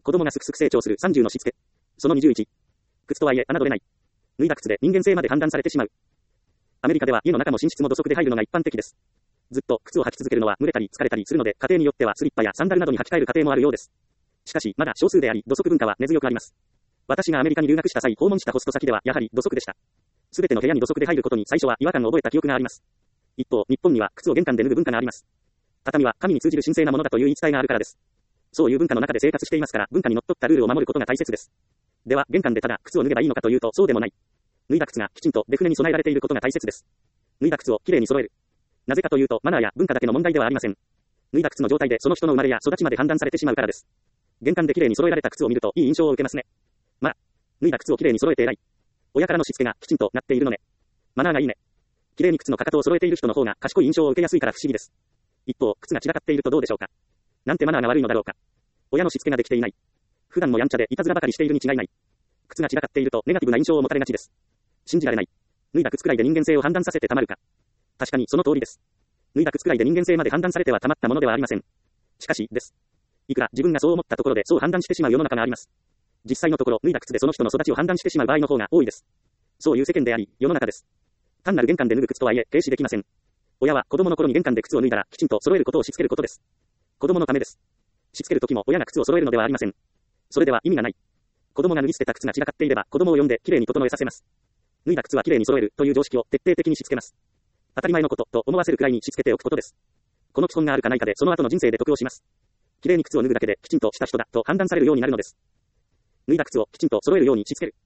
子供がすくすく成長する30のしつけ。その21。靴とはいえ侮れない。脱いだ靴で人間性まで判断されてしまう。アメリカでは家の中も寝室も土足で入るのが一般的です。ずっと靴を履き続けるのは蒸れたり疲れたりするので、家庭によってはスリッパやサンダルなどに履き替える家庭もあるようです。しかし、まだ少数であり、土足文化は根強くあります。私がアメリカに留学した際、訪問したホスト先ではやはり土足でした。すべての部屋に土足で入ることに最初は違和感を覚えた記憶があります。一方、日本には靴を玄関で脱ぐ文化があります。畳は神に通じる神聖なものだという言い伝えがあるからです。そういう文化の中で生活していますから、文化にのっとったルールを守ることが大切です。では、玄関でただ靴を脱げばいいのかというと、そうでもない。脱いだ靴がきちんと出船に備えられていることが大切です。脱いだ靴をきれいに揃える。なぜかというと、マナーや文化だけの問題ではありません。脱いだ靴の状態でその人の生まれや育ちまで判断されてしまうからです。玄関できれいに揃えられた靴を見るといい印象を受けますね。まあ、脱いだ靴をきれいに揃えて偉い。親からのしつけがきちんとなっているのね。マナーがいいね。きれいに靴のかかとを揃えている人の方が賢い印象を受けやすいから不思議です。一方、靴が散らかっているとどうでしょうか。なんてマナーが悪いのだろうか。親のしつけができていない。普段もやんちゃでいたずらばかりしているに違いない。靴が散らかっているとネガティブな印象を持たれがちです。信じられない。脱いだ靴くらいで人間性を判断させてたまるか。確かにその通りです。脱いだ靴くらいで人間性まで判断されてはたまったものではありません。しかし、です。いくら自分がそう思ったところでそう判断してしまう世の中があります。実際のところ、脱いだ靴でその人の育ちを判断してしまう場合の方が多いです。そういう世間であり、世の中です。単なる玄関で脱ぐ靴とはいえ、軽視できません。親は子供の頃に玄関で靴を脱いだら、きちんと揃えることをしつけることです。子供のためです。しつけるときも親が靴を揃えるのではありません。それでは意味がない。子供が脱ぎ捨てた靴が散らかっていれば、子供を呼んできれいに整えさせます。脱いだ靴はきれいに揃えるという常識を徹底的にしつけます。当たり前のことと思わせるくらいにしつけておくことです。この基本があるかないかでその後の人生で得をします。きれいに靴を脱ぐだけできちんとした人だと判断されるようになるのです。脱いだ靴をきちんと揃えるようにしつける。